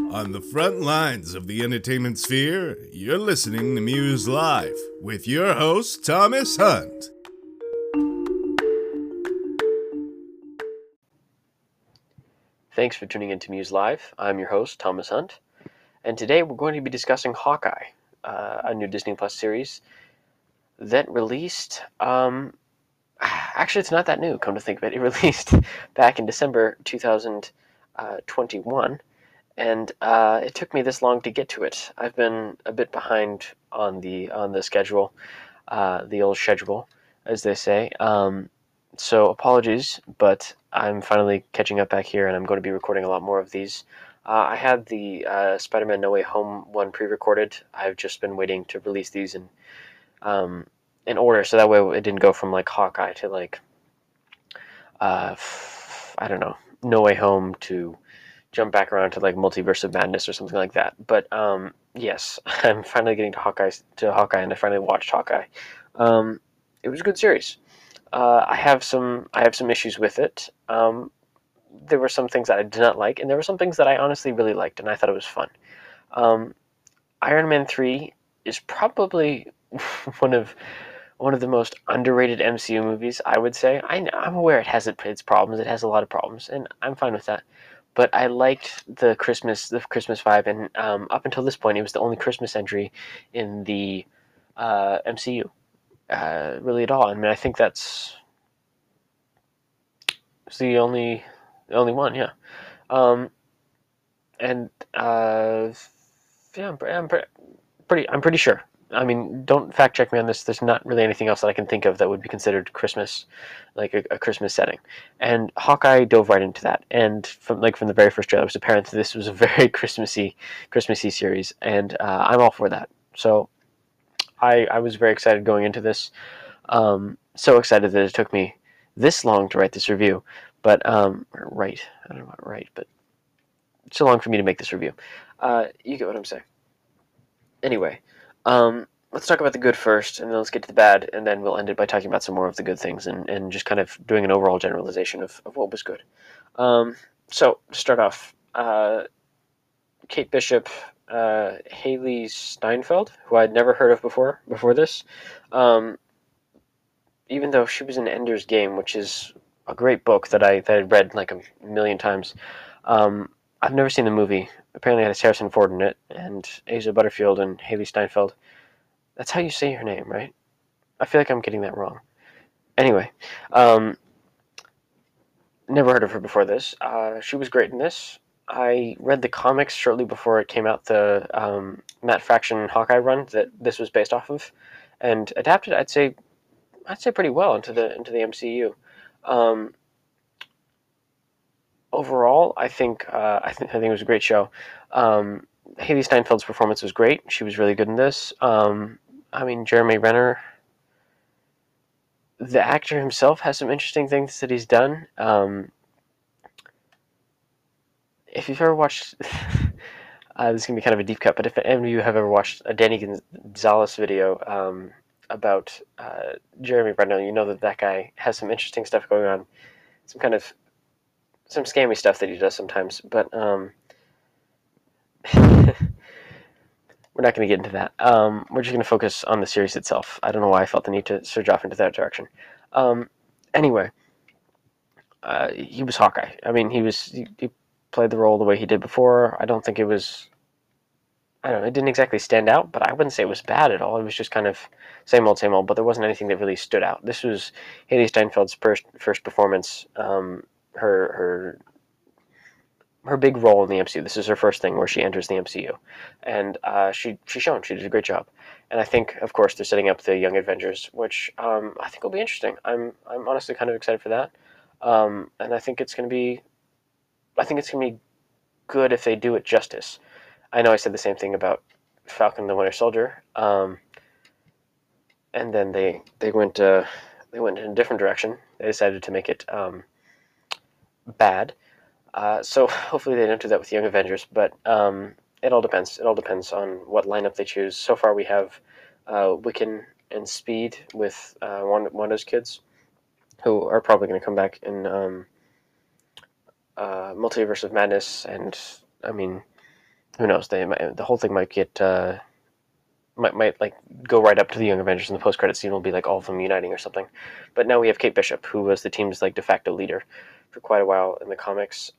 On the front lines of the entertainment sphere, you're listening to Muse Live with your host, Thomas Hunt. Thanks for tuning in to Muse Live. I'm your host, Thomas Hunt, and today we're going to be discussing Hawkeye, a new Disney Plus series that released. Actually, it's not that new, come to think of it. It released back in December 2021, and it took me this long to get to it. I've been a bit behind on the schedule, the old schedule, as they say. So apologies, but I'm finally catching up back here, and I'm going to be recording a lot more of these. I had the Spider-Man No Way Home one pre-recorded. I've just been waiting to release these in order, so that way it didn't go from like Hawkeye to like I don't know, No Way Home to jump back around to like Multiverse of Madness or something like that. But yes, I'm finally getting to Hawkeye, and I finally watched Hawkeye. It was a good series. I have some issues with it. There were some things that I did not like, and there were some things that I honestly really liked, and I thought it was fun. Iron Man 3 is probably one of the most underrated MCU movies, I would say. I'm aware it has its problems. It has a lot of problems, and I'm fine with that. But I liked the Christmas vibe, and up until this point, it was the only Christmas entry in the MCU. Really at all. I mean, I think it's the only one, yeah. And yeah, I'm pretty sure. I mean, don't fact check me on this. There's not really anything else that I can think of that would be considered Christmas, like a Christmas setting. And Hawkeye dove right into that. And from the very first trailer, it was apparent that this was a very Christmassy series, and I'm all for that. So I was very excited going into this. So excited that it took me this long to write this review. But I don't know about write, but so long for me to make this review. You get what I'm saying. Anyway, let's talk about the good first, and then let's get to the bad, and then we'll end it by talking about some more of the good things, and just kind of doing an overall generalization of what was good. So, to start off, Kate Bishop, Haley Steinfeld, who I'd never heard of before this, even though she was in Ender's Game, which is a great book that I read like a million times. I've never seen the movie. Apparently it has Harrison Ford in it, and Asa Butterfield and Haley Steinfeld. That's how you say her name, right? I feel like I'm getting that wrong. Anyway, never heard of her before this. She was great in this. I read the comics shortly before it came out, the Matt Fraction Hawkeye run that this was based off of, and adapted, I'd say pretty well into the MCU. Overall, I think it was a great show. Haley Steinfeld's performance was great. She was really good in this. I mean, Jeremy Renner, the actor himself, has some interesting things that he's done. If you've ever watched, this is going to be kind of a deep cut, but if any of you have ever watched a Danny Gonzalez video about Jeremy Renner, you know that guy has some interesting stuff going on. Some scammy stuff that he does sometimes, but we're not going to get into that. We're just going to focus on the series itself. I don't know why I felt the need to surge off into that direction. Anyway, he was Hawkeye. I mean, he played the role the way he did before. I don't think it was... I don't know, it didn't exactly stand out, but I wouldn't say it was bad at all. It was just kind of same old, but there wasn't anything that really stood out. This was Haley Steinfeld's first performance, her big role in the MCU. This is her first thing where she enters the MCU, and she's shown she did a great job. And I think, of course, they're setting up the Young Avengers, which I think will be interesting. I'm honestly kind of excited for that, and I think it's going to be good if they do it justice. I know I said the same thing about Falcon and the Winter Soldier, and then they went in a different direction. They decided to make it bad. So hopefully they don't do that with Young Avengers, but it all depends. It all depends on what lineup they choose. So far we have Wiccan and Speed with Wanda's kids, who are probably going to come back in Multiverse of Madness, and I mean, who knows? The whole thing might get might like go right up to the Young Avengers, and the post credit scene will be like all of them uniting or something. But now we have Kate Bishop, who was the team's like de facto leader for quite a while in the comics.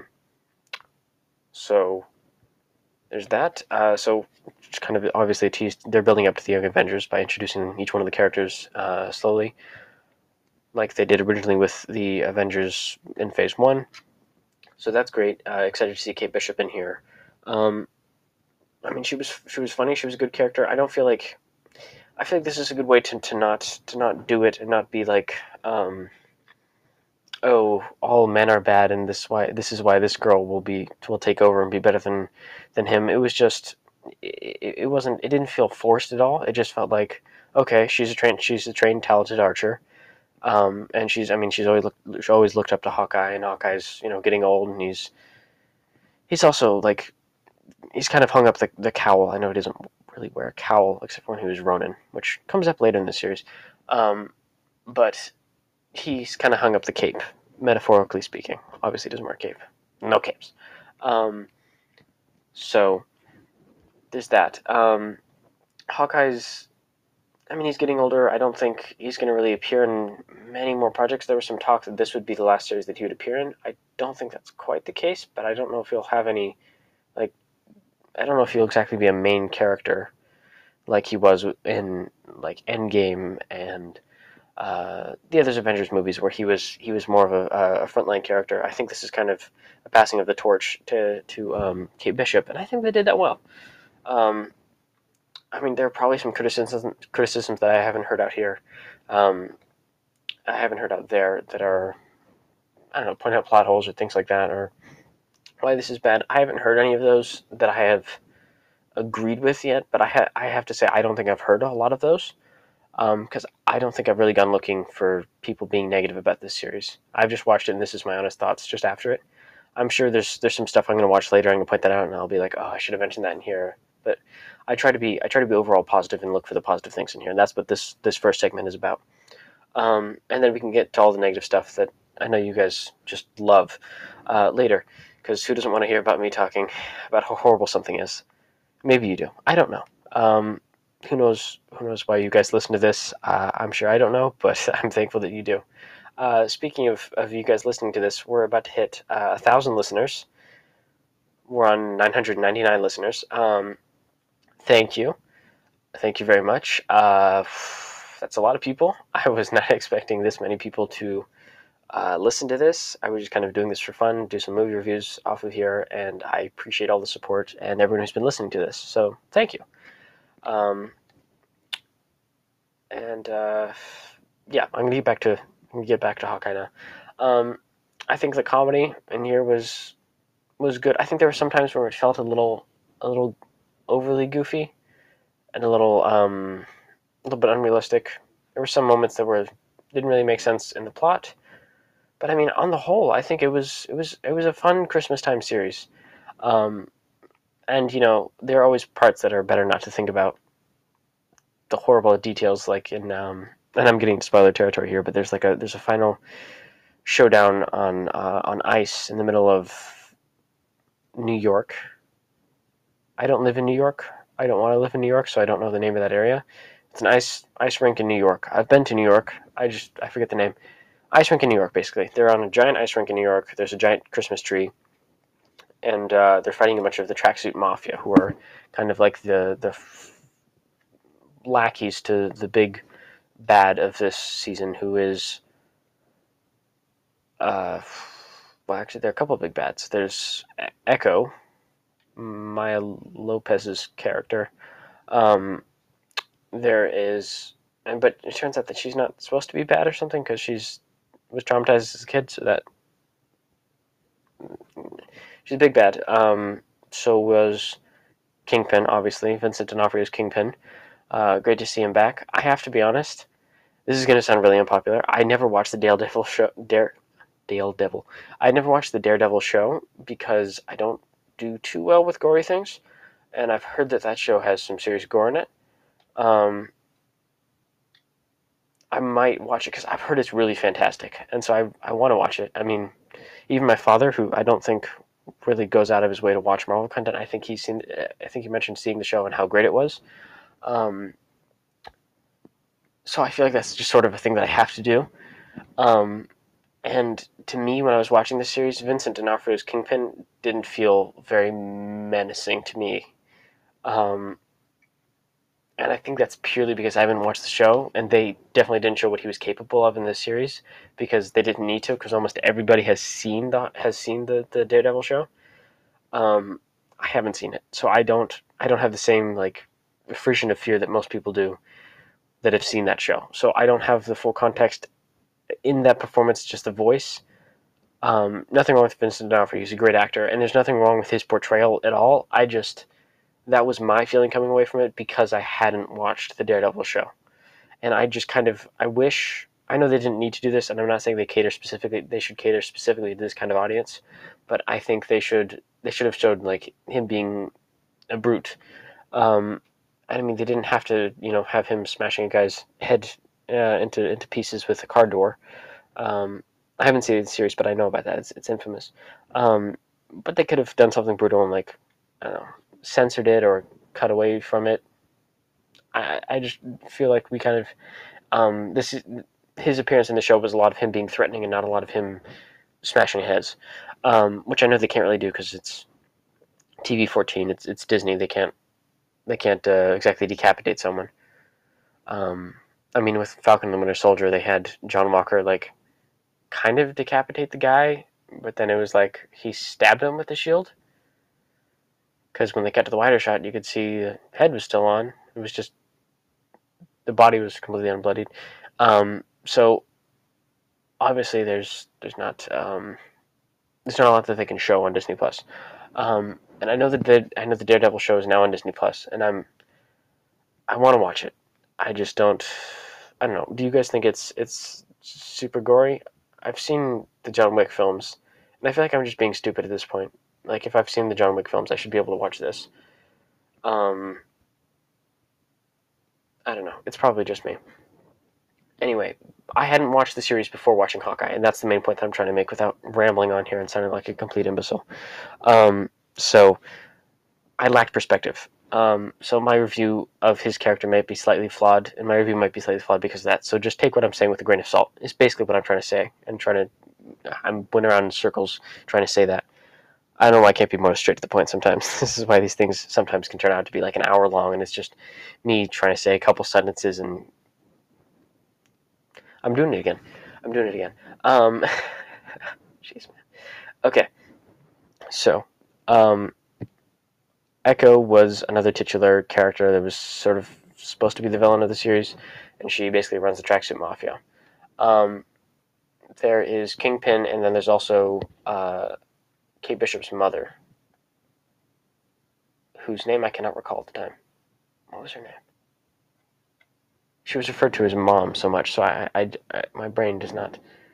So there's that. So just kind of obviously a tease. They're building up to the Young Avengers by introducing each one of the characters slowly, like they did originally with the Avengers in Phase 1. So that's great. Excited to see Kate Bishop in here. I mean, she was funny. She was a good character. I feel like this is a good way to not do it and not be like, oh, all men are bad, and this is why this girl will take over and be better than him. It was just it wasn't, it didn't feel forced at all. It just felt like, okay, she's a trained talented archer. And she's always looked up to Hawkeye, and Hawkeye's getting old, and he's also like he's kind of hung up the cowl. I know he doesn't really wear a cowl except for when he was Ronin, which comes up later in the series. But he's kind of hung up the cape, metaphorically speaking. Obviously, he doesn't wear a cape. No capes. So there's that. Hawkeye's. I mean, he's getting older. I don't think he's going to really appear in many more projects. There was some talk that this would be the last series that he would appear in. I don't think that's quite the case, but I don't know if he'll have any, like, I don't know if he'll exactly be a main character like he was in, like, Endgame and the other Avengers movies where he was more of a frontline character. I think this is kind of a passing of the torch to Kate Bishop, and I think they did that well. I mean, there are probably some criticisms that I haven't heard out here. I haven't heard out there that are, I don't know, point out plot holes or things like that, or why this is bad. I haven't heard any of those that I have agreed with yet, but I have to say I don't think I've heard a lot of those, because I don't think I've really gone looking for people being negative about this series. I've just watched it, and this is my honest thoughts just after it. I'm sure there's some stuff I'm going to watch later. I'm going to point that out, and I'll be like, oh, I should have mentioned that in here. But I try to be overall positive and look for the positive things in here, and that's what this first segment is about. And then we can get to all the negative stuff that I know you guys just love later, because who doesn't want to hear about me talking about how horrible something is? Maybe you do. I don't know. Who knows? Who knows why you guys listen to this? I'm sure I don't know, but I'm thankful that you do. Speaking of you guys listening to this, we're about to hit 1,000 listeners. We're on 999 listeners. Thank you. Thank you very much. That's a lot of people. I was not expecting this many people to listen to this. I was just kind of doing this for fun, do some movie reviews off of here, and I appreciate all the support and everyone who's been listening to this. So thank you. Yeah, I'm gonna get back to Hawkeye now. I think the comedy in here was good. I think there were some times where it felt a little overly goofy and a little bit unrealistic. There were some moments that didn't really make sense in the plot, but I mean, on the whole, I think it was a fun Christmas time series. And there are always parts that are better not to think about the horrible details, like in and I'm getting into spoiler territory here, but there's a final showdown on ice in the middle of New York. I don't live in New York. I don't want to live in New York, so I don't know the name of that area. It's an ice rink in New York. I've been to New York. I forget the name. Ice rink in New York, basically. They're on a giant ice rink in New York. There's a giant Christmas tree, and they're fighting a bunch of the tracksuit mafia, who are kind of like the lackeys to the big bad of this season, who is well, actually, there are a couple of big bads. There's Echo, Maya Lopez's character. There is, but it turns out that she's not supposed to be bad or something, because was traumatized as a kid, so that she's a big bad. So was Kingpin, obviously. Vincent D'Onofrio's Kingpin. Great to see him back. I have to be honest, this is going to sound really unpopular. I never watched the Daredevil show. I never watched the Daredevil show because I don't do too well with gory things, and I've heard that show has some serious gore in it. I might watch it because I've heard it's really fantastic, and so I want to watch it. I mean, even my father, who I don't think really goes out of his way to watch Marvel content. I think he mentioned seeing the show and how great it was. So I feel like that's just sort of a thing that I have to do. And to me, when I was watching this series, Vincent D'Onofrio's Kingpin didn't feel very menacing to me. And I think that's purely because I haven't watched the show, and they definitely didn't show what he was capable of in this series because they didn't need to, because almost everybody has seen the Daredevil show. I haven't seen it, so I don't have the same like effusion of fear that most people do that have seen that show. So I don't have the full context in that performance, just the voice. Nothing wrong with Vincent D'Onofrio; he's a great actor, and there's nothing wrong with his portrayal at all. That was my feeling coming away from it because I hadn't watched the Daredevil show. And I just I know they didn't need to do this, and I'm not saying they should cater specifically to this kind of audience, but I think they should have showed like him being a brute. I mean, they didn't have to, have him smashing a guy's head into pieces with a car door. I haven't seen the series, but I know about that. It's infamous. But they could have done something brutal and like, I don't know, censored it or cut away from it. I just feel like we kind of his appearance in the show was a lot of him being threatening and not a lot of him smashing heads, which I know they can't really do because it's TV-14. It's Disney. They can't exactly decapitate someone. I mean, with Falcon and the Winter Soldier, they had John Walker like kind of decapitate the guy, but then it was like he stabbed him with the shield. Because when they cut to the wider shot, you could see the head was still on. It was just the body was completely unbloodied. So obviously, there's not a lot that they can show on Disney Plus. And I know that the Daredevil show is now on Disney Plus, and I want to watch it. I just don't. I don't know. Do you guys think it's super gory? I've seen the John Wick films, and I feel like I'm just being stupid at this point. Like, if I've seen the John Wick films, I should be able to watch this. I don't know. It's probably just me. Anyway, I hadn't watched the series before watching Hawkeye, and that's the main point that I'm trying to make without rambling on here and sounding like a complete imbecile. So I lacked perspective. So my review of his character might be slightly flawed, and my review might be slightly flawed because of that. So just take what I'm saying with a grain of salt. It's basically what I'm trying to say, and I'm going around in circles trying to say that. I don't know why I can't be more straight to the point sometimes. This is why these things sometimes can turn out to be like an hour long, and it's just me trying to say a couple sentences, and I'm doing it again. Jeez, man. Okay. So, Echo was another titular character that was sort of supposed to be the villain of the series, and she basically runs the Tracksuit Mafia. There is Kingpin, and then there's also Kate Bishop's mother, whose name I cannot recall at the time. What was her name? She was referred to as Mom so much, so I my brain does not.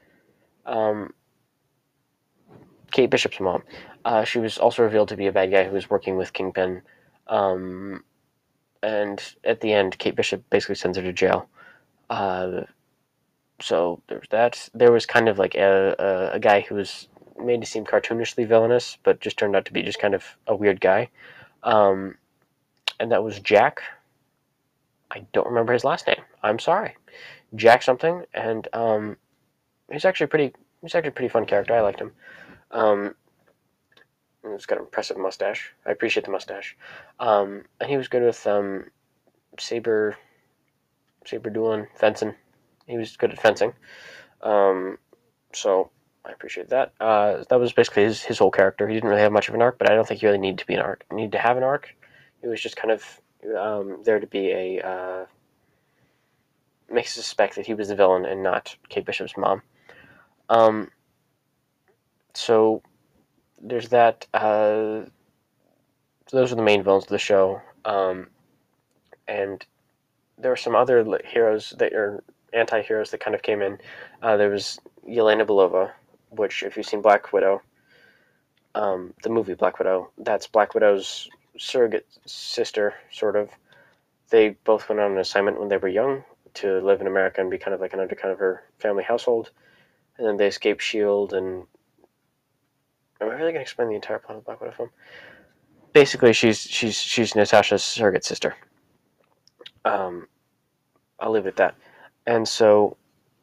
Kate Bishop's mom. She was also revealed to be a bad guy who was working with Kingpin. And at the end, Kate Bishop basically sends her to jail. So there was that. There was kind of like a guy who was made to seem cartoonishly villainous, but just turned out to be just kind of a weird guy. And that was Jack. I don't remember his last name. I'm sorry. Jack something, and he's actually a pretty fun character. I liked him. He's got an impressive mustache. I appreciate the mustache. And he was good with saber dueling, fencing. He was good at fencing. So I appreciate that. That was basically his whole character. He didn't really have much of an arc, but I don't think he really needed to have an arc. He was just kind of there to be makes us suspect that he was the villain and not Kate Bishop's mom. So there's that. So those are the main villains of the show. And there were some other heroes that are anti-heroes that kind of came in. There was Yelena Belova, which, if you've seen Black Widow, the movie Black Widow, that's Black Widow's surrogate sister, sort of. They both went on an assignment when they were young to live in America and be kind of like an undercover family household. And then they escaped S.H.I.E.L.D. and really going to explain the entire plot of the Black Widow film? Basically, she's Natasha's surrogate sister. I'll leave it at that. And so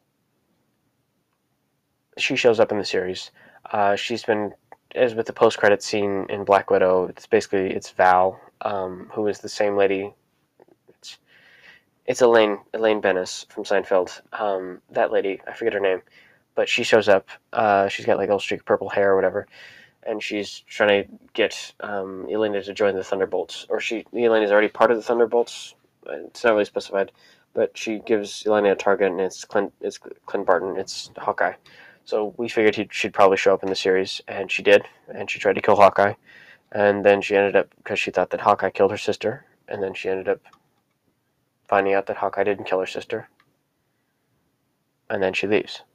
she shows up in the series. She's been, as with the post-credit scene in Black Widow, it's Val, who is the same lady. It's Elaine Bennis from Seinfeld. That lady, I forget her name, but she shows up. She's got like a streak of purple hair or whatever, and she's trying to get Elena to join the Thunderbolts. Or Elena's already part of the Thunderbolts. It's not really specified, but she gives Elena a target, and it's Clint Barton. It's Hawkeye. So we figured she'd probably show up in the series, and she did, and she tried to kill Hawkeye, and then she ended up, because she thought that Hawkeye killed her sister, and then she ended up finding out that Hawkeye didn't kill her sister, and then she leaves.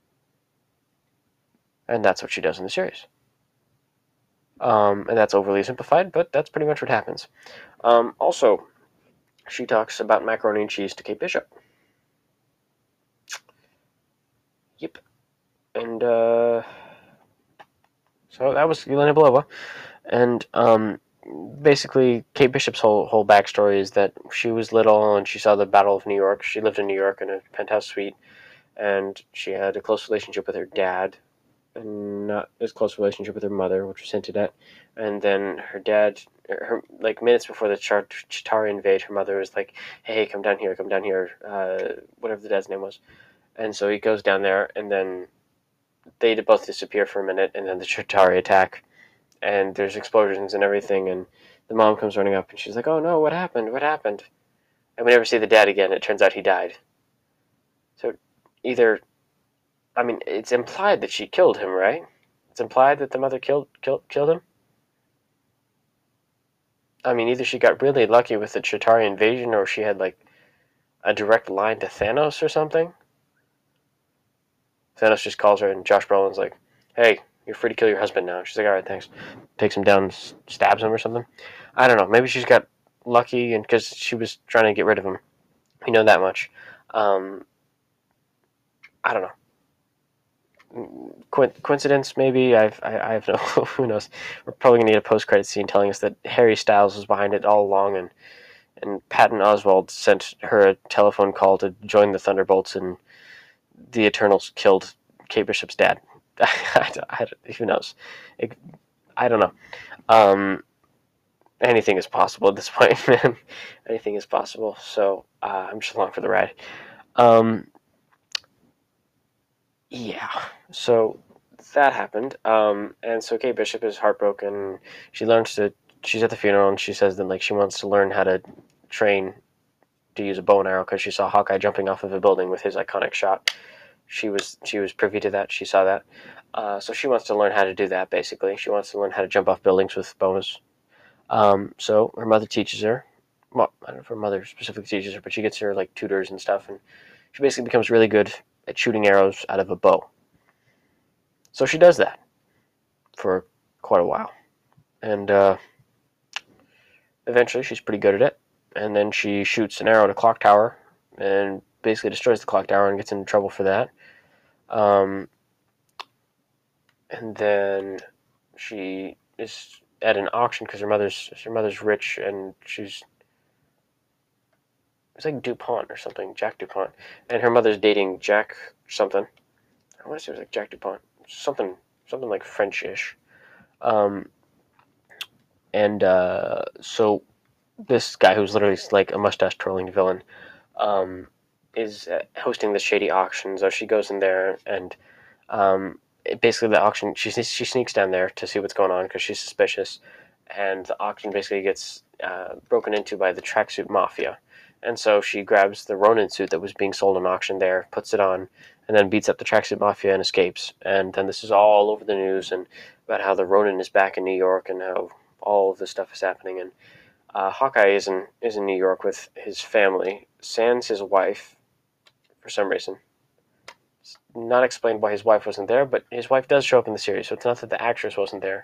And that's what she does in the series. And that's overly simplified, but that's pretty much what happens. Also, she talks about macaroni and cheese to Kate Bishop. Yep. And so that was Yelena Belova. And basically, Kate Bishop's whole backstory is that she was little and she saw the Battle of New York. She lived in New York in a penthouse suite, and she had a close relationship with her dad, and not as close relationship with her mother, which was hinted at. And then her dad, like minutes before the Chitauri invade, her mother was like, "Hey, come down here, whatever the dad's name was." And so he goes down there, and then they both disappear for a minute, and then the Chitauri attack, and there's explosions and everything, and the mom comes running up, and she's like, "Oh no, what happened? What happened?" And we never see the dad again. It turns out he died. So either, I mean, it's implied that she killed him, right? It's implied that the mother killed him. I mean, either she got really lucky with the Chitauri invasion, or she had like a direct line to Thanos or something. Thanos just calls her, and Josh Brolin's like, "Hey, you're free to kill your husband now." She's like, "All right, thanks." Takes him down, stabs him or something. I don't know. Maybe she's got lucky, and because she was trying to get rid of him. We know that much. I don't know. Coincidence, maybe. I have no. Who knows? We're probably gonna need a post-credit scene telling us that Harry Styles was behind it all along, and Patton Oswalt sent her a telephone call to join the Thunderbolts, and the Eternals killed Kate Bishop's dad. Who knows? I don't know. Anything is possible at this point, man. Anything is possible. So I'm just along for the ride. Yeah. So that happened. And so Kate Bishop is heartbroken. She's at the funeral, and she says that like she wants to learn how to train to use a bow and arrow because she saw Hawkeye jumping off of a building with his iconic shot. She was privy to that. She saw that. So she wants to learn how to do that, basically. She wants to learn how to jump off buildings with bows. So her mother teaches her. Well, I don't know if her mother specifically teaches her, but she gets her like tutors and stuff, and she basically becomes really good at shooting arrows out of a bow. So she does that for quite a while. And eventually she's pretty good at it. And then she shoots an arrow at a clock tower and basically destroys the clock tower and gets into trouble for that. And then she is at an auction because her mother's rich, and it's like DuPont or something, Jack DuPont, and her mother's dating Jack something. I want to say it was like Jack DuPont, something like French-ish. So this guy, who's literally like a mustache twirling villain, is hosting this shady auction. So she goes in there, and basically the auction, she sneaks down there to see what's going on because she's suspicious, and the auction basically gets broken into by the tracksuit mafia. And so she grabs the Ronin suit that was being sold on auction there, puts it on, and then beats up the tracksuit mafia and escapes. And then this is all over the news, and about how the Ronin is back in New York and how all of this stuff is happening. And Hawkeye is in New York with his family, sans his wife, for some reason. It's not explained why his wife wasn't there, but his wife does show up in the series, so it's not that the actress wasn't there.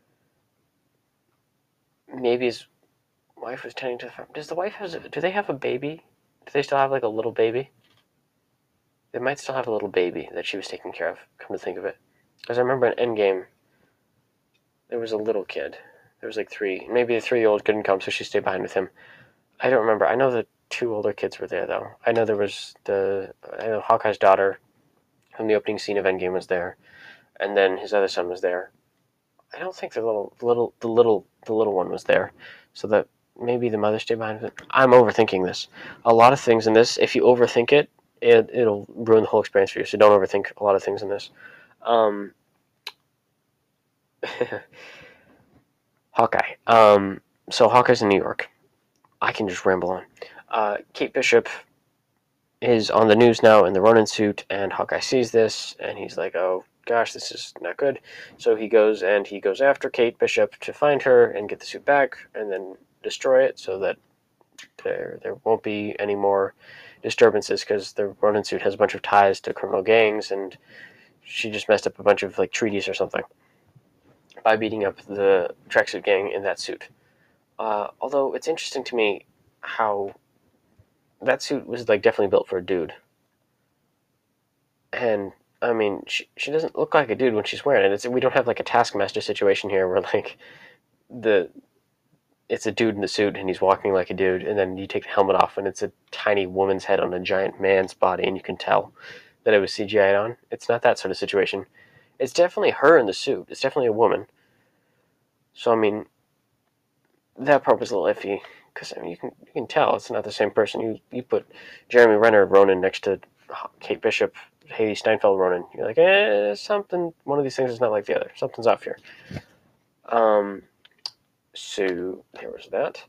Maybe his wife was tending to the farm. Does the wife do they have a baby? Do they still have like a little baby? They might still have a little baby that she was taking care of, come to think of it. Because I remember in Endgame, there was a little kid. There was like three. Maybe the 3-year-old couldn't come, so she stayed behind with him. I don't remember. I know the 2 older kids were there though. I know there was I know Hawkeye's daughter from the opening scene of Endgame was there, and then his other son was there. I don't think the little one was there, so that maybe the mother stayed behind with it. I'm overthinking this. A lot of things in this, if you overthink it, it'll ruin the whole experience for you. So don't overthink a lot of things in this. Hawkeye. So Hawkeye's in New York. I can just ramble on. Kate Bishop is on the news now in the Ronin suit, and Hawkeye sees this, and he's like, "Oh gosh, this is not good." So he goes after Kate Bishop to find her and get the suit back, and then destroy it so that there won't be any more disturbances, because the Ronin suit has a bunch of ties to criminal gangs, and she just messed up a bunch of like treaties or something by beating up the tracksuit gang in that suit. Although it's interesting to me how that suit was like definitely built for a dude, and I mean she doesn't look like a dude when she's wearing it. We don't have like a Taskmaster situation here where like the it's a dude in the suit and he's walking like a dude, and then you take the helmet off and it's a tiny woman's head on a giant man's body, and you can tell that it was CGI'd on. It's not that sort of situation. It's definitely her in the suit. It's definitely a woman. So I mean, that part was a little iffy, because I mean you can tell it's not the same person. You put Jeremy Renner Ronin next to Kate Bishop, Haley Steinfeld Ronin, you're like, something. One of these things is not like the other. Something's off here. So there was that.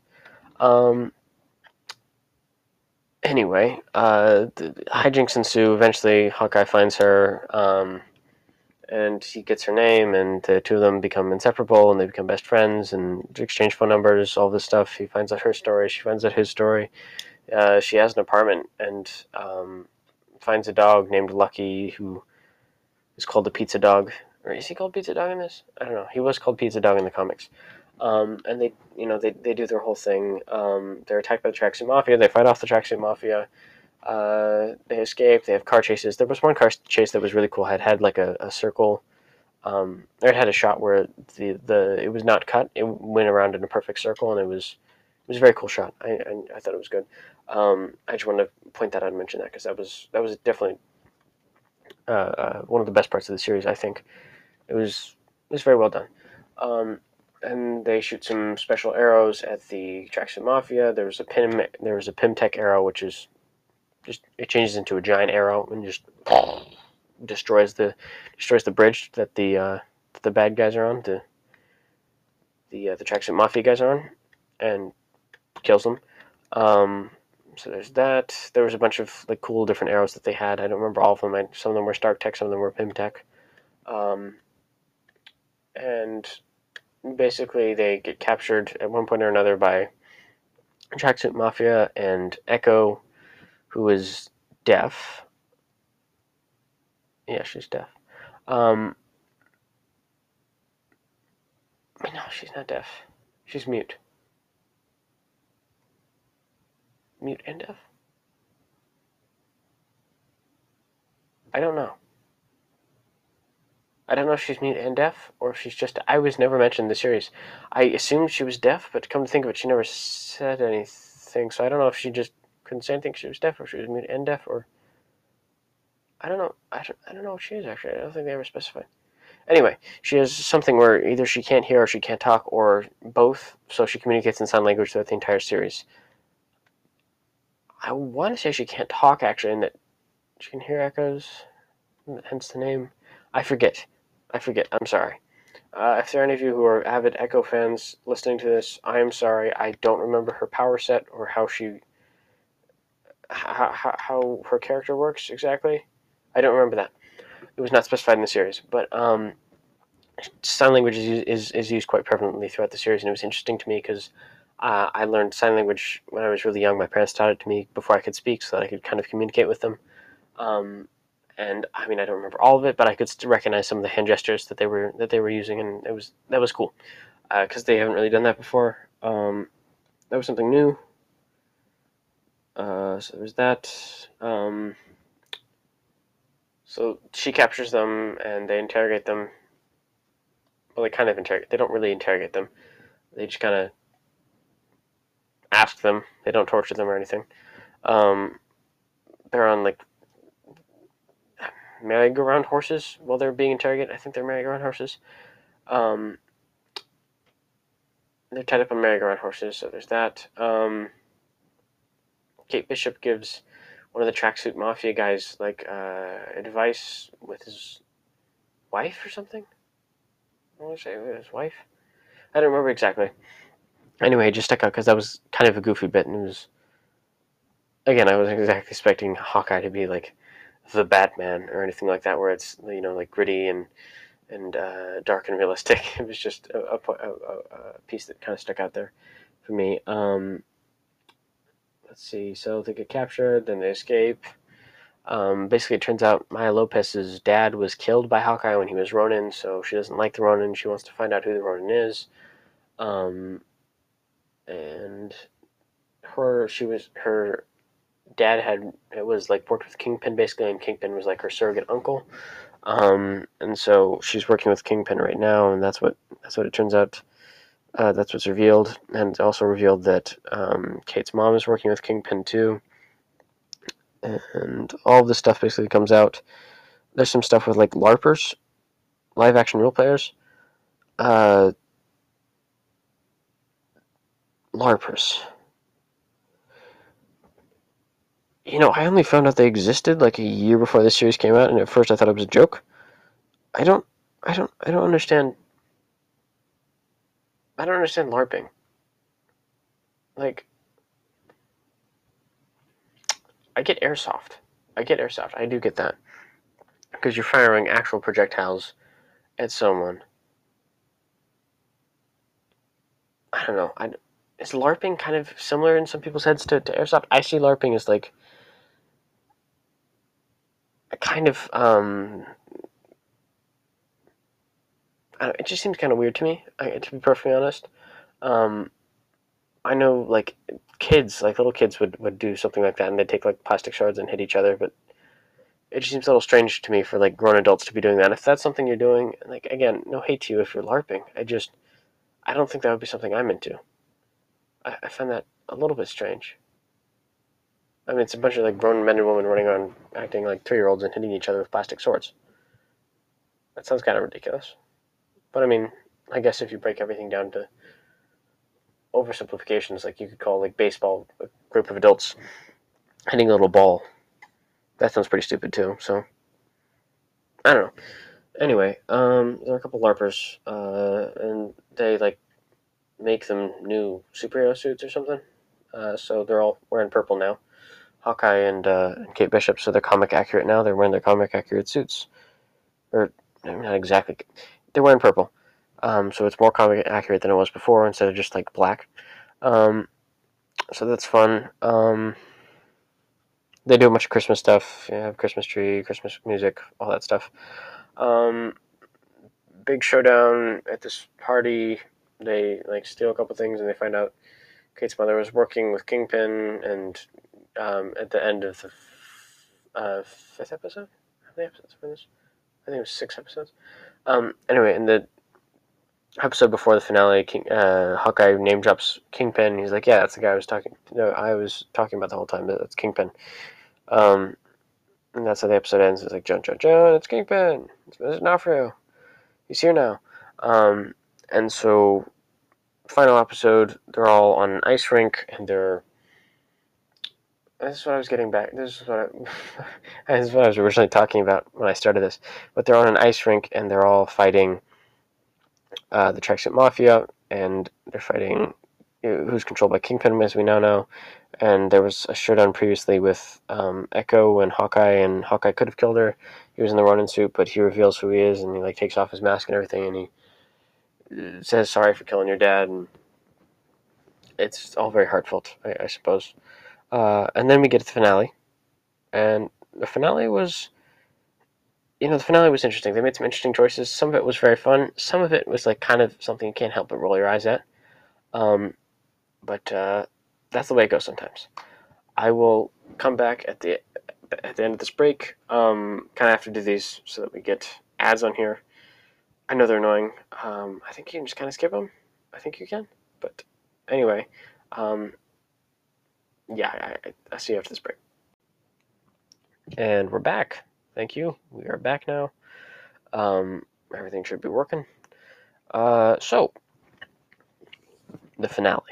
Anyway, the hijinks ensue. Eventually, Hawkeye finds her, and he gets her name, and the two of them become inseparable, and they become best friends, and exchange phone numbers, all this stuff. He finds out her story. She finds out his story. She has an apartment, and finds a dog named Lucky, who is called the Pizza Dog. Or is he called Pizza Dog in this? I don't know. He was called Pizza Dog in the comics. And they do their whole thing. They're attacked by the Tracksuit Mafia. They fight off the Tracksuit Mafia. They escape. They have car chases. There was one car chase that was really cool. It had like a circle. It had a shot where it was not cut. It went around in a perfect circle, and it was a very cool shot. I thought it was good. I just wanted to point that out and mention that, because that was definitely one of the best parts of the series. I think it was very well done. And they shoot some special arrows at the Tracksuit Mafia. There was a Pimtech arrow, which is just, it changes into a giant arrow and just destroys the bridge that the bad guys are on, the Tracksuit Mafia guys are on, and kills them. So there's that. There was a bunch of like cool different arrows that they had. I don't remember all of them. Some of them were Stark Tech, some of them were Pimtech. And basically they get captured at one point or another by Tracksuit Mafia and Echo, who is deaf. Yeah, she's deaf. No, she's not deaf. She's mute. Mute and deaf? I don't know. I don't know if she's mute and deaf, or if she's just... I was never mentioned in the series. I assumed she was deaf, but come to think of it, she never said anything, so I don't know if she just couldn't say anything, she was deaf, or she was mute and deaf, or... I don't know. I don't know what she is, actually. I don't think they ever specified. Anyway, she has something where either she can't hear or she can't talk, or both, so she communicates in sign language throughout the entire series. I want to say she can't talk, actually, and that she can hear echoes, hence the name. I forget. I'm sorry. If there are any of you who are avid Echo fans listening to this, I am sorry. I don't remember her power set or how her character works exactly. I don't remember that. It was not specified in the series, but sign language is used quite prevalently throughout the series, and it was interesting to me because I learned sign language when I was really young. My parents taught it to me before I could speak, so that I could kind of communicate with them. And I mean, I don't remember all of it, but I could still recognize some of the hand gestures that they were using, and that was cool because they haven't really done that before. That was something new. So there's that. So she captures them, and they interrogate them. Well, they kind of interrogate. They don't really interrogate them. They just kind of ask them. They don't torture them or anything. They're on like merry-go-round horses while they're being interrogated. I think they're merry-go-round horses. Um, they're tied up on merry-go-round horses, so there's that. Kate Bishop gives one of the tracksuit mafia guys like advice with his wife or something. I want to say with his wife. I don't remember exactly. Anyway, it just stuck out because that was kind of a goofy bit, and it was, again, I wasn't exactly expecting Hawkeye to be like the Batman or anything like that, where it's like gritty and dark and realistic. It was just a piece that kind of stuck out there for me. Let's see. So they get captured, then they escape. Basically, it turns out Maya Lopez's dad was killed by Hawkeye when he was Ronin, so she doesn't like the Ronin. She wants to find out who the Ronin is. And her dad was like worked with Kingpin basically, and Kingpin was like her surrogate uncle. And so she's working with Kingpin right now, and that's what it turns out. That's what's revealed, and it's also revealed that Kate's mom is working with Kingpin too. And all of this stuff basically comes out. There's some stuff with like LARPers, live action role players. LARPers. I only found out they existed like a year before this series came out, and at first I thought it was a joke. I don't understand. I don't understand LARPing. Like, I get airsoft. I do get that. Because you're firing actual projectiles at someone. I don't know. Is LARPing kind of similar in some people's heads to airsoft? I see LARPing as like a kind of it just seems kind of weird to me, to be perfectly honest. I know like kids, like little kids would do something like that, and they'd take like plastic shards and hit each other, but it just seems a little strange to me for like grown adults to be doing that. If that's something you're doing, like, again, no hate to you if you're LARPing. I don't think that would be something I'm into. I find that a little bit strange. I mean, it's a bunch of like grown men and women running around acting like 3-year-olds and hitting each other with plastic swords. That sounds kind of ridiculous. But I mean, I guess if you break everything down to oversimplifications, like you could call like baseball a group of adults hitting a little ball. That sounds pretty stupid too. So I don't know. Anyway, there are a couple LARPers, and they like make them new superhero suits or something. So they're all wearing purple now. Hawkeye and Kate Bishop, so they're comic accurate now. They're wearing their comic accurate suits, or not exactly. They're wearing purple, so it's more comic accurate than it was before instead of just like black. So that's fun. They do a bunch of Christmas stuff. Yeah, Christmas tree, Christmas music, all that stuff. Big showdown at this party. They like steal a couple things, and they find out Kate's mother was working with Kingpin. And at the end of the 5th episode, how many episodes were this? I think it was 6 episodes. Anyway, in the episode before the finale, Hawkeye name drops Kingpin. He's like, "Yeah, that's the guy I was talking. No, I was talking about the whole time. That's Kingpin." And that's how the episode ends. It's like, John, it's Kingpin. It's D'Onofrio. He's here now. And so, final episode, they're all on an ice rink, and they're... This is what I was getting back. This is what I was originally talking about when I started this. But they're on an ice rink, and they're all fighting the Tracksuit Mafia, and they're fighting who's controlled by Kingpin, as we now know. And there was a showdown previously with Echo and Hawkeye could have killed her. He was in the Ronin suit, but he reveals who he is, and he like takes off his mask and everything, and he says sorry for killing your dad, and it's all very heartfelt, I suppose. And then we get to the finale, and the finale was... the finale was interesting. They made some interesting choices. Some of it was very fun. Some of it was like kind of something you can't help but roll your eyes at. But that's the way it goes sometimes. I will come back at the end of this break. Kind of have to do these so that we get ads on here. I know they're annoying. I think you can just kind of skip them. I think you can. But anyway, yeah, I see you after this break. And we're back. Thank you. We are back now. Everything should be working. So, the finale.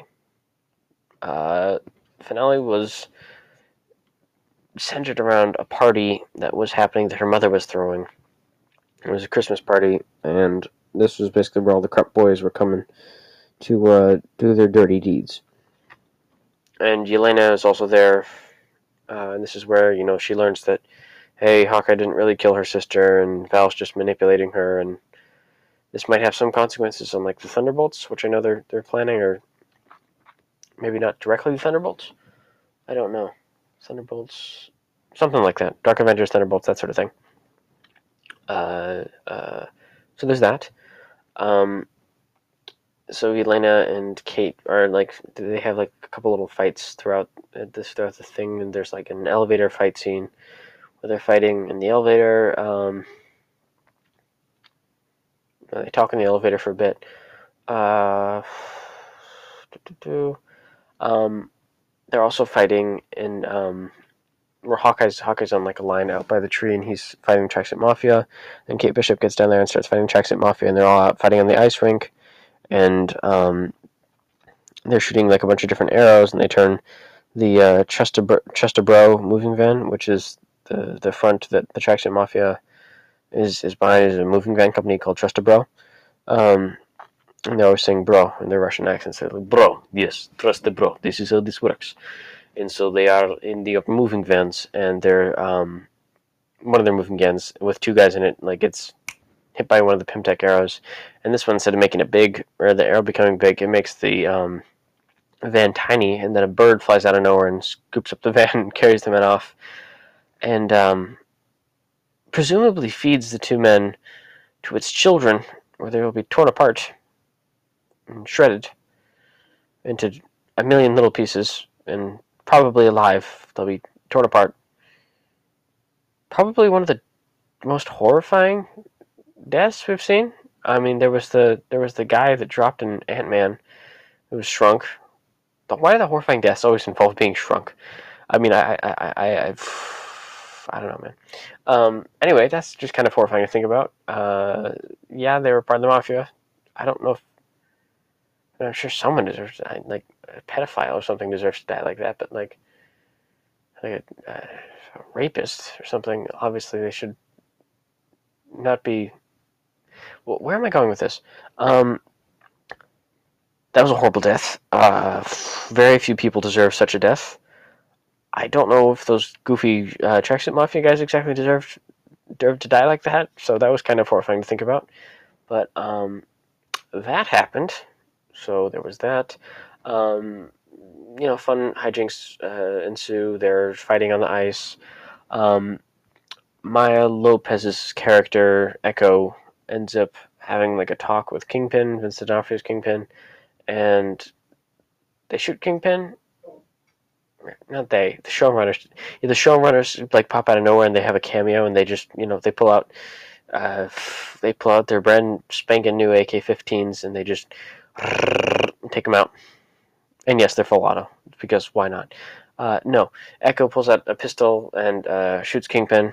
Finale was centered around a party that was happening that her mother was throwing. It was a Christmas party, and this was basically where all the Krupp boys were coming to do their dirty deeds. And Yelena is also there, and this is where, she learns that, hey, Hawkeye didn't really kill her sister, and Val's just manipulating her, and this might have some consequences on, like, the Thunderbolts, which I know they're planning, or maybe not directly the Thunderbolts. I don't know. Thunderbolts, something like that. Dark Avengers, Thunderbolts, that sort of thing. So there's that. So Yelena and Kate are they have like a couple little fights throughout the thing, and there's like an elevator fight scene where they're fighting in the elevator. They talk in the elevator for a bit. They're also fighting in where Hawkeye's on like a line out by the tree, and he's fighting Tracksuit Mafia. And Kate Bishop gets down there and starts fighting Tracksuit Mafia, and they're all out fighting on the ice rink. And they're shooting like a bunch of different arrows, and they turn the Chester Bro moving van, which is the front that the Tracksuit Mafia is behind, is a moving van company called Chester Bro. And they're always saying bro in their Russian accents. They're like, bro, yes, trust the bro. This is how this works. And so they are in the moving vans, and they're one of their moving vans with two guys in it, like, gets hit by one of the Pimtech arrows. And this one, instead of making it big, or the arrow becoming big, it makes the van tiny, and then a bird flies out of nowhere and scoops up the van and carries the men off. And presumably feeds the two men to its children, where they will be torn apart and shredded into a million little pieces, and probably alive. They'll be torn apart. Probably one of the most horrifying deaths we've seen. I mean, there was the guy that dropped in Ant-Man who was shrunk. But why do the horrifying deaths always involve being shrunk? I mean, I don't know, man. Anyway, that's just kind of horrifying to think about. Yeah, they were part of the Mafia. I don't know if... I'm sure someone deserves to die. Like, a pedophile or something deserves to die like that, but like a rapist or something, obviously they should not be... Well, where am I going with this? That was a horrible death. Very few people deserve such a death. I don't know if those goofy Tracksuit Mafia guys exactly deserved to die like that, so that was kind of horrifying to think about. But that happened, so there was that. Fun hijinks ensue. They're fighting on the ice. Maya Lopez's character, Echo, ends up having like a talk with Kingpin, Vincent D'Onofrio's Kingpin, and they shoot Kingpin. Not they, the showrunners. The showrunners like pop out of nowhere, and they have a cameo, and they just they pull out their brand spanking new AK-15s, and they just take them out. And yes, they're full auto, because why not? No, Echo pulls out a pistol and shoots Kingpin.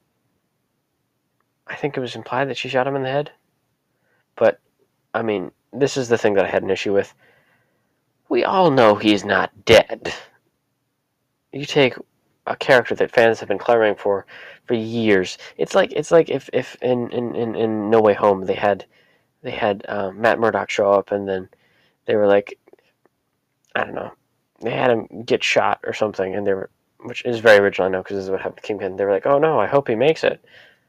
I think it was implied that she shot him in the head. But, I mean, this is the thing that I had an issue with. We all know he's not dead. You take a character that fans have been clamoring for years. It's like if in No Way Home they had Matt Murdock show up, and then they were like, I don't know, they had him get shot or something, and they were, which is very original, I know, because this is what happened to Kingpin. They were like, oh no, I hope he makes it.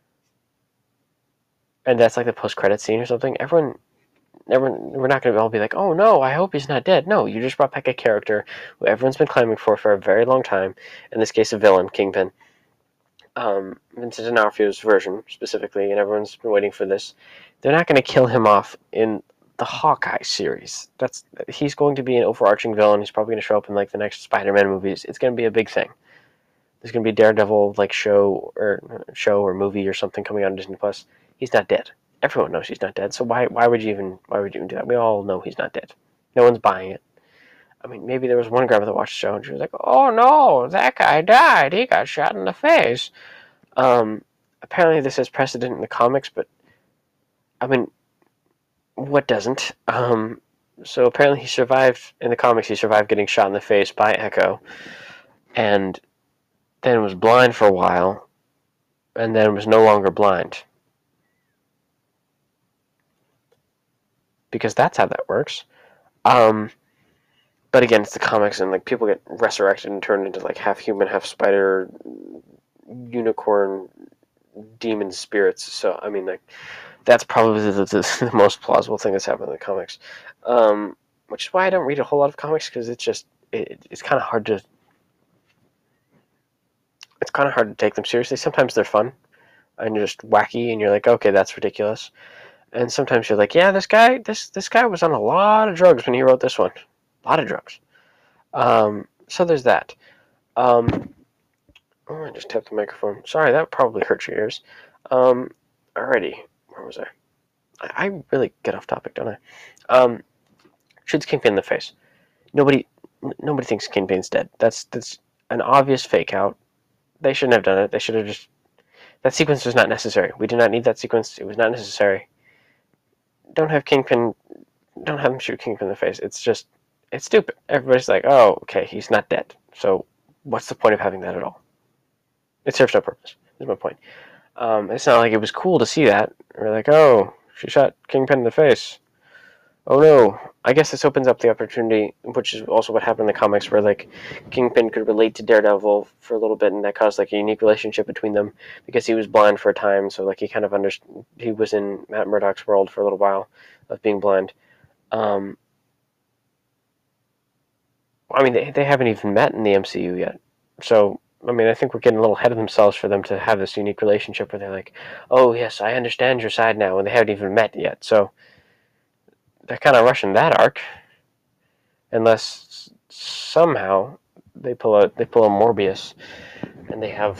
And that's like the post-credit scene or something. Everyone, we're not going to all be like, oh no, I hope he's not dead. No, you just brought back a character who everyone's been claiming for a very long time. In this case, a villain, Kingpin. Vincent D'Onofrio's version, specifically, and everyone's been waiting for this. They're not going to kill him off in the Hawkeye series. He's going to be an overarching villain. He's probably going to show up in like the next Spider-Man movies. It's going to be a big thing. There's going to be a Daredevil like show or movie or something coming out on Disney Plus. He's not dead. Everyone knows he's not dead. So why would you even do that? We all know he's not dead. No one's buying it. I mean, maybe there was one grandma that watched the show and she was like, "Oh no, that guy died. He got shot in the face." Apparently this has precedent in the comics, but I mean, what doesn't? So apparently he survived in the comics. He survived getting shot in the face by Echo, and then was blind for a while, and then was no longer blind. Because that's how that works. But again, it's the comics, and like people get resurrected and turned into like half human, half spider, unicorn, demon spirits. So I mean, like that's probably the most plausible thing that's happened in the comics. Which is why I don't read a whole lot of comics, because it's just it's kind of hard to take them seriously. Sometimes they're fun and you're just wacky, and you're like, okay, that's ridiculous. And sometimes you're like, yeah, this guy was on a lot of drugs when he wrote this one. A lot of drugs. So there's that. Oh, I just tapped the microphone. Sorry, that probably hurt your ears. Alrighty. Where was I? I really get off topic, don't I? Shoots Kingpin in the face. Nobody thinks Kingpin's dead. That's an obvious fake out. They shouldn't have done it. They should have just... That sequence was not necessary. We do not need that sequence. It was not necessary. Don't have him shoot Kingpin in the face. It's stupid. Everybody's like, oh, okay, he's not dead. So what's the point of having that at all? It serves no purpose, is my point. It's not like it was cool to see that. We're like, oh, she shot Kingpin in the face. Oh no. I guess this opens up the opportunity, which is also what happened in the comics, where like Kingpin could relate to Daredevil for a little bit, and that caused like a unique relationship between them, because he was blind for a time, so like he kind of he was in Matt Murdock's world for a little while of being blind. I mean, they haven't even met in the MCU yet, so I mean, I think we're getting a little ahead of themselves for them to have this unique relationship where they're like, oh yes, I understand your side now, and they haven't even met yet, so they're kind of rushing that arc, unless somehow they pull a Morbius, and they have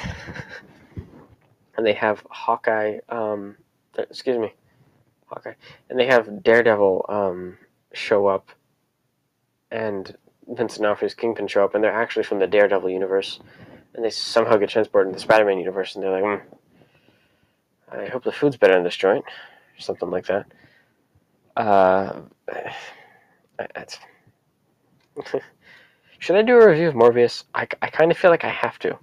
Hawkeye. Hawkeye, and they have Daredevil show up, and Vincent D'Onofrio's Kingpin show up, and they're actually from the Daredevil universe, and they somehow get transported into the Spider-Man universe, and they're like, I hope the food's better in this joint, or something like that. Should I do a review of Morbius? I kind of feel like I have to.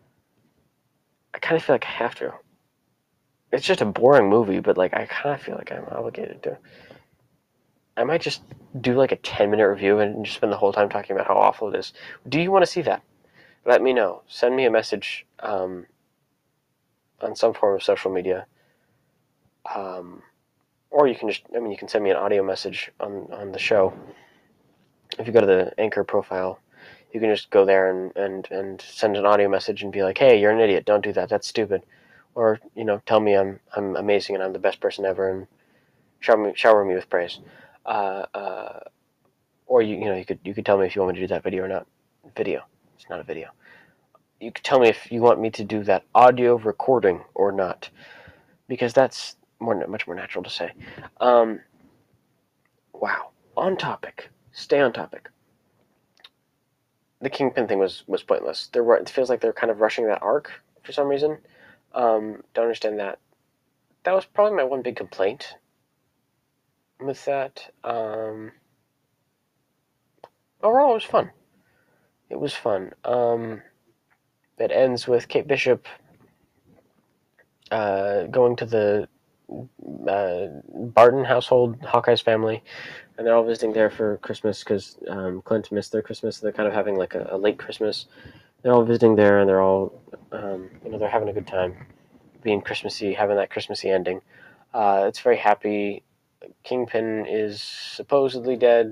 It's just a boring movie, but like I kind of feel like I'm obligated to. I might just do like a 10-minute review and just spend the whole time talking about how awful it is. Do you want to see that? Let me know. Send me a message on some form of social media. Or you can you can send me an audio message on the show. If you go to the Anchor profile, you can just go there and send an audio message and be like, hey, you're an idiot. Don't do that. That's stupid. Or, tell me I'm amazing and I'm the best person ever, and shower me with praise. Or you could tell me if you want me to do that video or not. Video. It's not a video. You could tell me if you want me to do that audio recording or not, because that's much more natural to say. Wow. On topic. Stay on topic. The Kingpin thing was pointless. It feels like they're kind of rushing that arc for some reason. Don't understand that. That was probably my one big complaint with that. Overall, it was fun. It ends with Kate Bishop going to the Barton household, Hawkeye's family, and they're all visiting there for Christmas because Clint missed their Christmas. So they're kind of having like a late Christmas. They're all visiting there, and they're all, they're having a good time, being Christmassy, having that Christmassy ending. It's very happy. Kingpin is supposedly dead.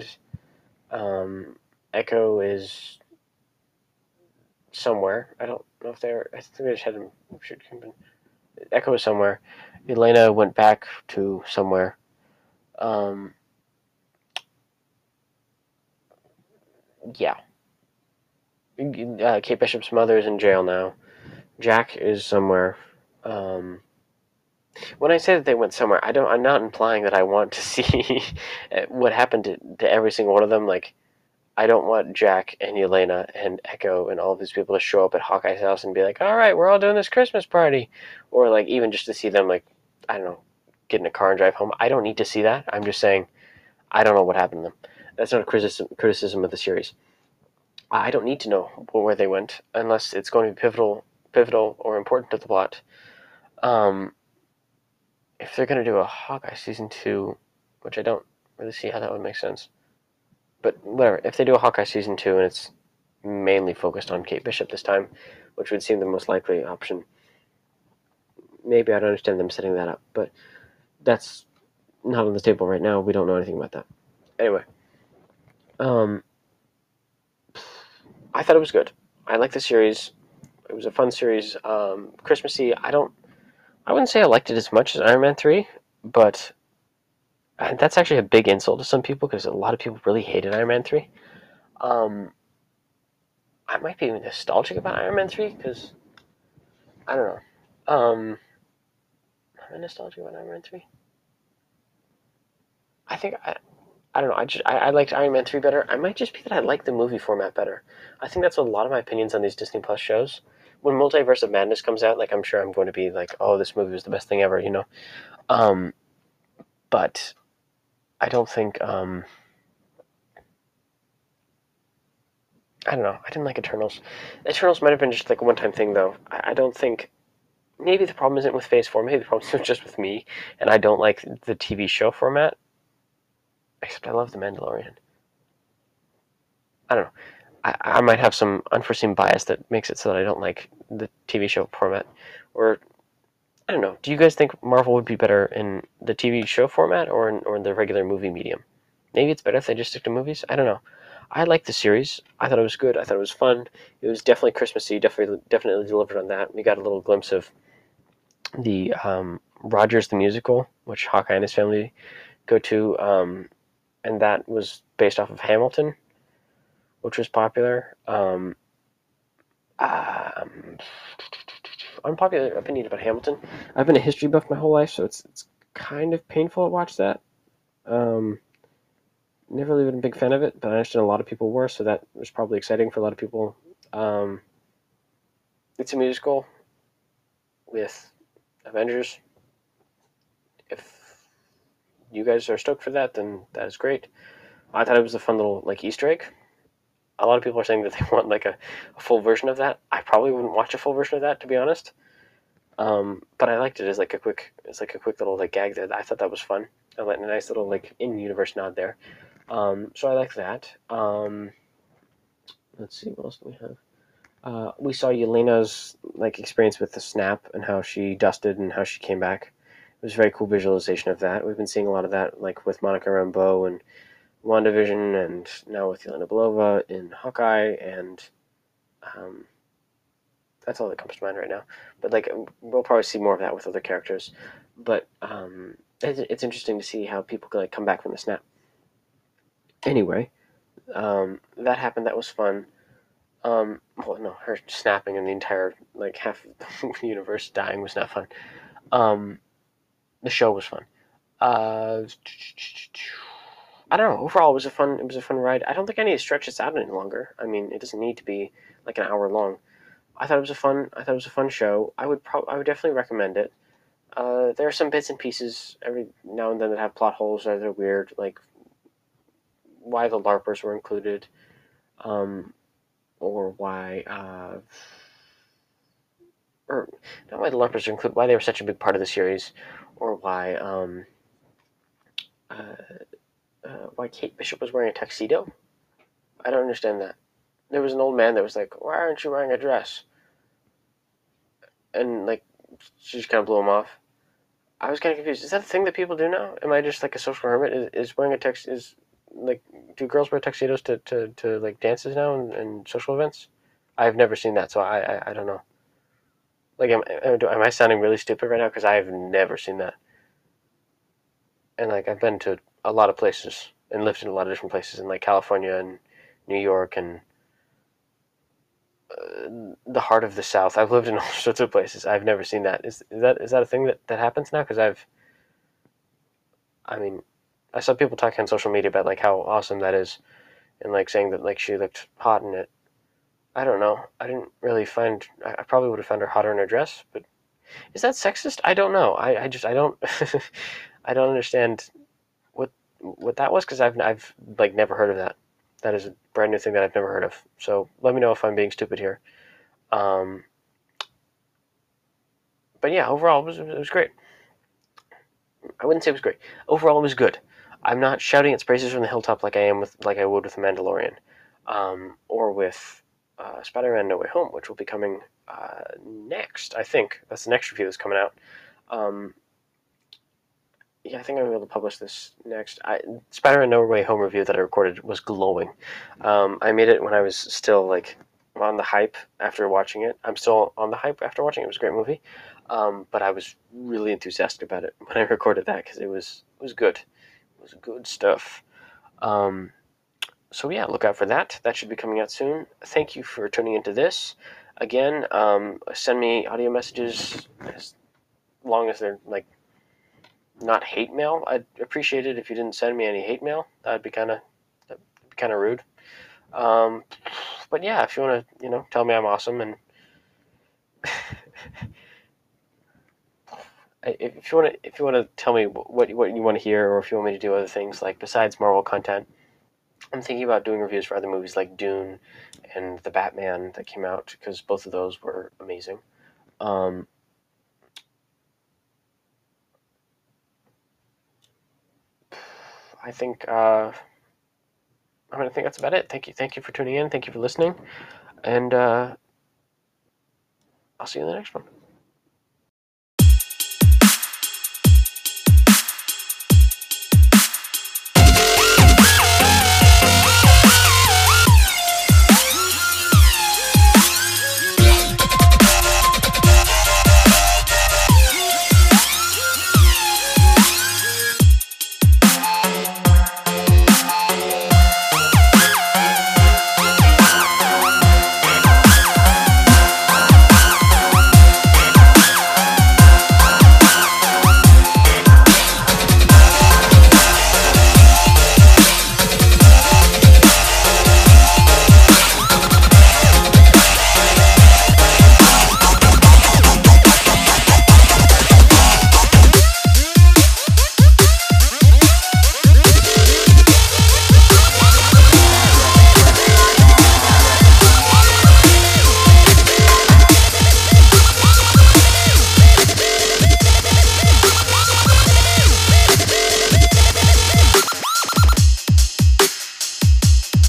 Echo is somewhere. I don't know if they're... I think they just had him shoot Kingpin. Echo is somewhere. Elena went back to somewhere. Yeah. Kate Bishop's mother is in jail now. Jack is somewhere. when I say that they went somewhere, I'm not implying that I want to see what happened to every single one of them. Like, I don't want Jack and Yelena and Echo and all of these people to show up at Hawkeye's house and be like, all right, we're all doing this Christmas party. Or, like, even just to see them, like, I don't know, get in a car and drive home. I don't need to see that. I'm just saying I don't know what happened to them. That's not a criticism of the series. I don't need to know where they went unless it's going to be pivotal or important to the plot. Um, if they're going to do a Hawkeye season 2, which I don't really see how that would make sense. But whatever, if they do a Hawkeye season 2 and it's mainly focused on Kate Bishop this time, which would seem the most likely option, maybe I'd understand them setting that up. But that's not on the table right now. We don't know anything about that. Anyway, I thought it was good. I liked the series. It was a fun series. Christmassy. I wouldn't say I liked it as much as Iron Man 3, but and that's actually a big insult to some people because a lot of people really hated Iron Man 3. I might be nostalgic about Iron Man 3 because I don't know. Am I nostalgic about Iron Man 3? I don't know. I liked Iron Man 3 better. I might just be that I like the movie format better. I think that's a lot of my opinions on these Disney Plus shows. When Multiverse of Madness comes out, like I'm sure I'm going to be like, oh, this movie was the best thing ever, you know. But I don't think I don't know. I didn't like Eternals. Eternals might have been just like a one-time thing, though. I don't think. Maybe the problem isn't with Phase 4. Maybe the problem is just with me, and I don't like the TV show format. Except I love The Mandalorian. I don't know. I might have some unforeseen bias that makes it so that I don't like the TV show format. Or, I don't know. Do you guys think Marvel would be better in the TV show format or in the regular movie medium? Maybe it's better if they just stick to movies? I don't know. I liked the series. I thought it was good. I thought it was fun. It was definitely Christmassy. Definitely delivered on that. We got a little glimpse of the Rogers the Musical, which Hawkeye and his family go to, and that was based off of Hamilton, which was popular. Unpopular opinion about Hamilton. I've been a history buff my whole life, so it's kind of painful to watch that. Never really been a big fan of it, but I understand a lot of people were, so that was probably exciting for a lot of people. It's a musical with Avengers. If you guys are stoked for that, then that is great. I thought it was a fun little like Easter egg. A lot of people are saying that they want like a full version of that. I probably wouldn't watch a full version of that, to be honest. But I liked it as like a quick little like gag there. I thought that was fun. I like a nice little like in-universe nod there. So I like that. Let's see, what else do we have? We saw Yelena's like experience with the snap and how she dusted and how she came back. It was a very cool visualization of that. We've been seeing a lot of that, like with Monica Rambeau and WandaVision, and now with Yelena Belova in Hawkeye, and that's all that comes to mind right now. But like, we'll probably see more of that with other characters. But it's interesting to see how people can like come back from the snap. Anyway, that happened. That was fun. Well, no, her snapping and the entire like half of the universe dying was not fun. The show was fun. I don't know. Overall, it was a fun ride. I don't think I need to stretch this out any longer. I mean, it doesn't need to be like an hour long. I thought it was a fun show. I would definitely recommend it. There are some bits and pieces every now and then that have plot holes that are weird, like why the LARPers were included, or why, or not why the LARPers are included, why they were such a big part of the series, or why Kate Bishop was wearing a tuxedo. I don't understand that. There was an old man that was like, "Why aren't you wearing a dress?" And like, she just kind of blew him off. I was kind of confused. Is that a thing that people do now? Am I just like a social hermit? Is wearing a tux is like, do girls wear tuxedos to like dances now and social events? I've never seen that, so I don't know. Like, am I sounding really stupid right now? Because I have never seen that. And like, I've been to a lot of places and lived in a lot of different places in like California and New York and the heart of the South. I've lived in all sorts of places. I've never seen that. Is that a thing that happens now? Because I mean, I saw people talking on social media about like how awesome that is, and like saying that like she looked hot in it. I don't know. I didn't really find. I probably would have found her hotter in her dress, but is that sexist? I don't know. I don't I don't understand what that was because I've like never heard of that. That is a brand new thing that I've never heard of. So let me know if I'm being stupid here. Um, but yeah, overall it was great. I wouldn't say it was great. Overall, it was good. I'm not shouting its praises from the hilltop like I would with The Mandalorian, or with Spider-Man: No Way Home, which will be coming next. I think that's the next review that's coming out. Um, yeah, I think I'm able to publish this next. Spider-Man: No Way Home review that I recorded was glowing. I made it when I was still like on the hype after watching it. I'm still on the hype after watching it. It was a great movie, but I was really enthusiastic about it when I recorded that because it was good. It was good stuff. Um, so yeah, look out for that. That should be coming out soon. Thank you for tuning into this. Again, send me audio messages as long as they're like not hate mail. I'd appreciate it if you didn't send me any hate mail. That'd be kind of rude. Um, but yeah, if you want to, tell me I'm awesome, and if you want to tell me what you want to hear, or if you want me to do other things like besides Marvel content, I'm thinking about doing reviews for other movies like Dune and the Batman that came out because both of those were amazing. Um, I think I think that's about it. Thank you for tuning in. Thank you for listening, and I'll see you in the next one.